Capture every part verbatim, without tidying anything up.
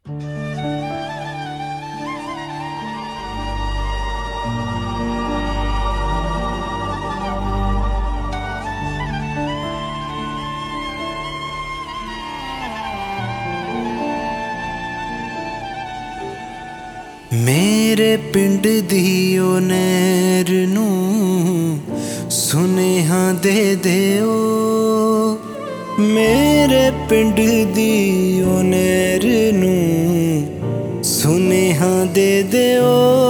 मेरे पिंड दी ओ नैर नूं सुनेहा दे दिओ। मेरे पिंड दी ओ नैर नूं सुनेहा दे दिओ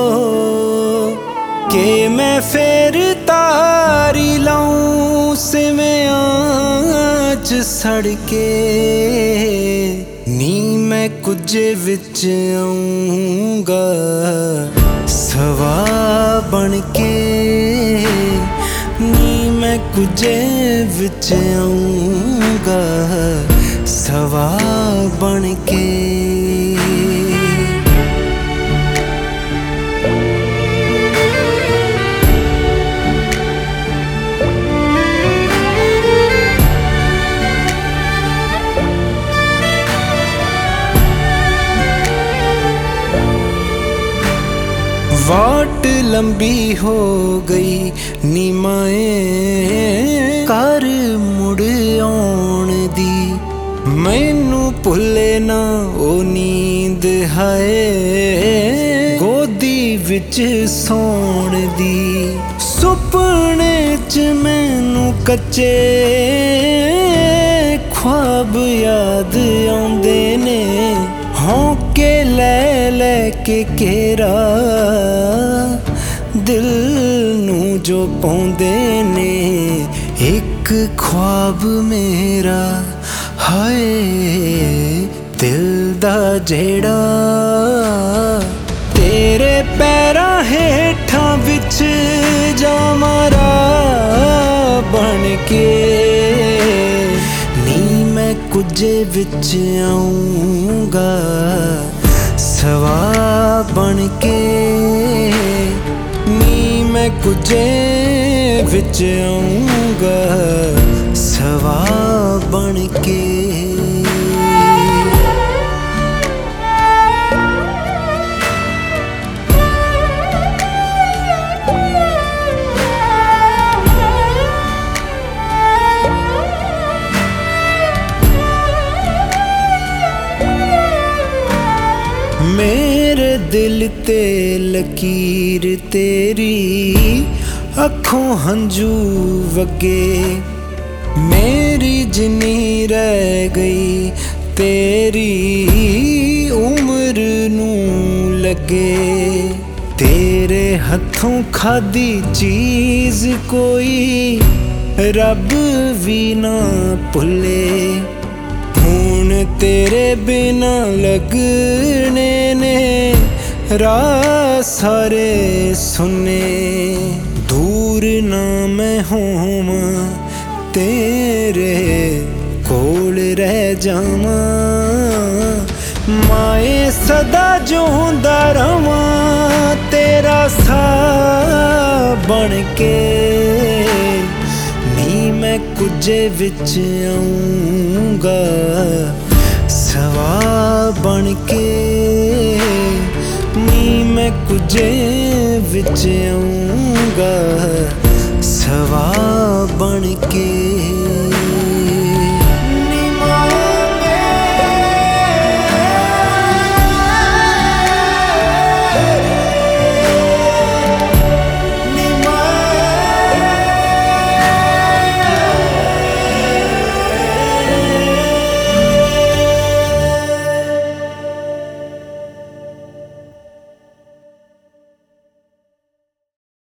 कि मैं फेर तारी लाऊं सिवियां च सड़ के। नी मैं कुछ विच आऊंगा सवा बन के। नी मैं कुछ विच आऊंगा सवा बन के। वाट लंबी हो गई नीमाए कर मुड़ आउण दी। मैनू भुले ना ओ नींद हाए गोदी विच सौण दी। सुपने च मैनू कच्चे ख्वाब याद आउंदे ने। होंके लै लै के केरा दिल नू जो पाउंदे ने। एक ख्वाब मेरा हाय दिल दा जेड़ा तेरे पैरां हेठां विच जावां राह बन के। नी मैं कुछ विच आऊंगा सवा बन के। नी मैं कुछ विच आऊंगा सवा बन के। मेरे दिल ते लकीर तेरी अखों हंजू वगे। मेरी जिन्नी रह गई तेरी उम्र नू लगे। तेरे हथों खादी चीज कोई रब भी ना भुले। हुण तेरे बिना लगने ने राह सारे सुने। दूर ना मैं होवां तेरे कोल रह जावां। माए सदा जोंदा रवां तेरा साह बन के। नी मैं कुछ विच आऊंगा सवा बन के। नी मैं कुछ विच आऊंगा सवा बन के।